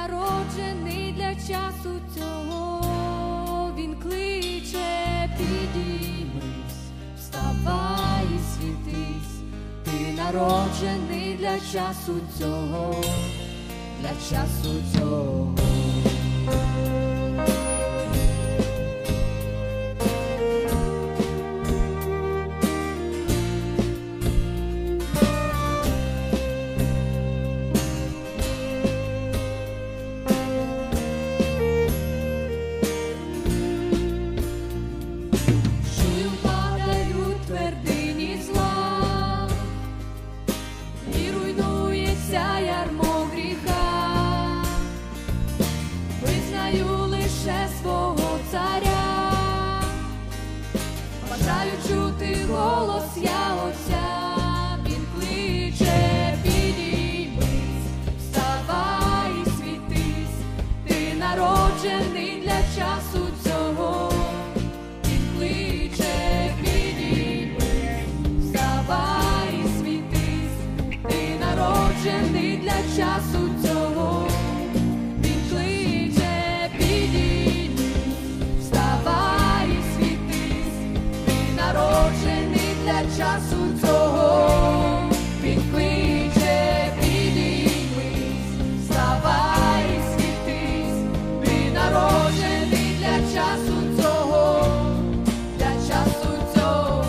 народжений для часу цього, він кличе: підіймись, вставай і світись, ти народжений для часу цього, для часу цього. Свого царя, бажаю чути голос я Отця, він кличе: підіймись, вставай і світись, ти народжений для часу цього, він кличе: підіймись, вставай і світись, ти народжений для часу цього. Для часу цього він кличе: підіймись, вставай і світись, ти народжений для часу цього, для часу цього.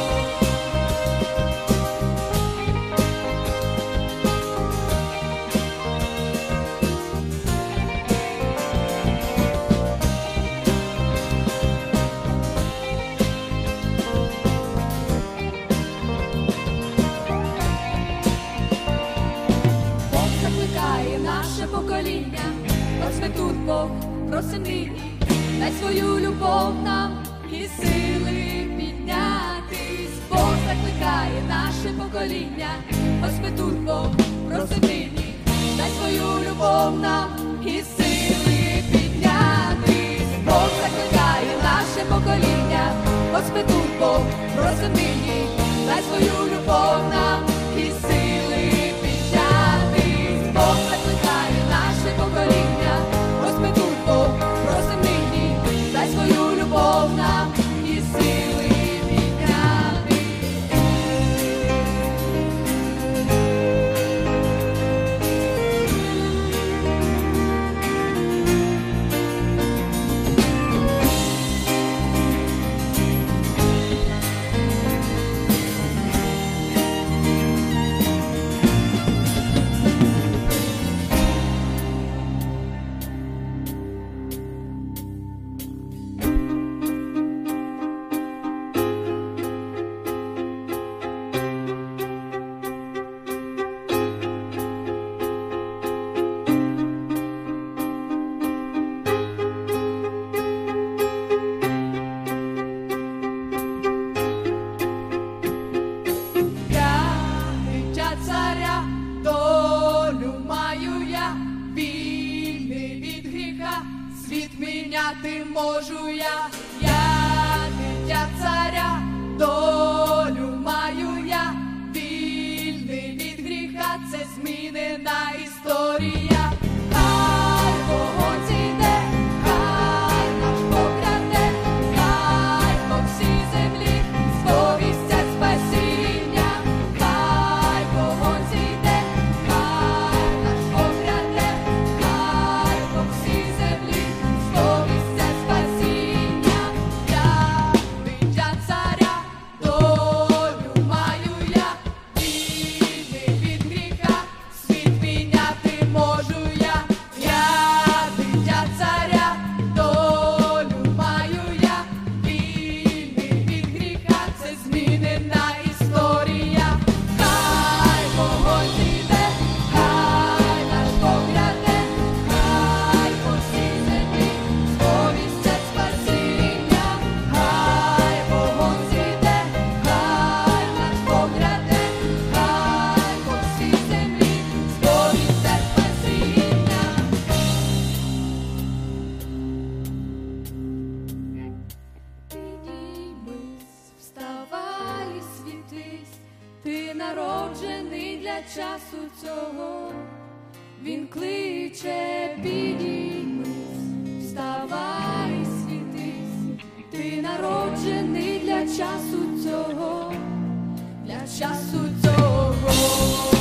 Наше покоління, ось тут Бог просить нині, дай свою любов нам і сили піднятись. Бог закликає наше покоління, ось тут Бог просить нині, дай свою любов нам і сили піднятись. Бог закликає наше покоління, ось тут Бог просить нині, дай свою любов нам і сили піднятись. Бог закликає наше покоління, ось ми тут Бог просим нині, дай свою любов нам і сили підняти. Світ міняти можу я дитя царя, долю маю я, вільний від гріха, це змінена історія. Хай вогонь зійде, хай наш Бог гряде, хай по всій землі сповістять спасіння. Хай вогонь зійде, хай наш Бог гряде, хай по всій землі сповістять спасіння. Я дитя царя, долю маю я, вільний від гріха, світ міняти можу я. Я дитя царя, долю маю я, вільний від гріха, це змінена історія. Хай вогонь зійде, хай наш Бог гряде, хай по всій землі сповістять спасіння. Хай вогонь зійде, хай наш Бог гряде, хай по всій землі сповістять спасіння. Підіймись, вставай і світись, ти народжений для часу цього, він кличе: підіймись, вставай, світись, ти народжений для часу цього, для часу цього.